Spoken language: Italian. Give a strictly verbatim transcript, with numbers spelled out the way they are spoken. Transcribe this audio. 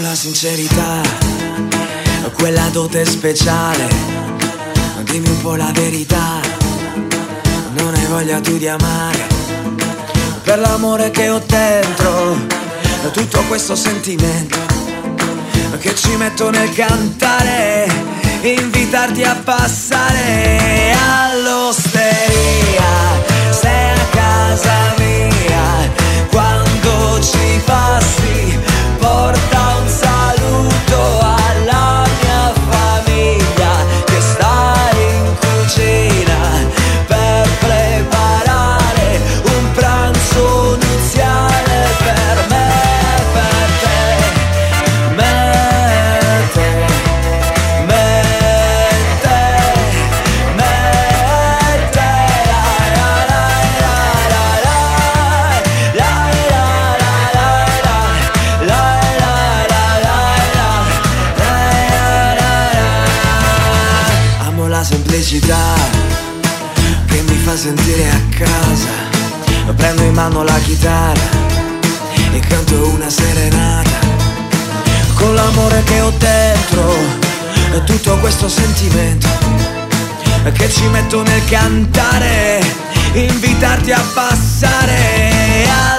la sincerità, quella dote speciale. Dimmi un po' la verità, non hai voglia tu di amare? Per l'amore che ho dentro, tutto questo sentimento che ci metto nel cantare, invitarti a passare all'osteria. Sei a casa mia, quando ci passi porta un saluto alla mia famiglia che sta in cucina per preparare un pranzo nuziale per me, per te, me, te, me, te, me, te, la, la, la, la, la, la, la, la, la, la. Amo la semplicità che mi fa sentire a casa. Prendo in mano la chitarra e canto una serenata con l'amore che ho dentro e tutto questo sentimento che ci metto nel cantare, invitarti a passare a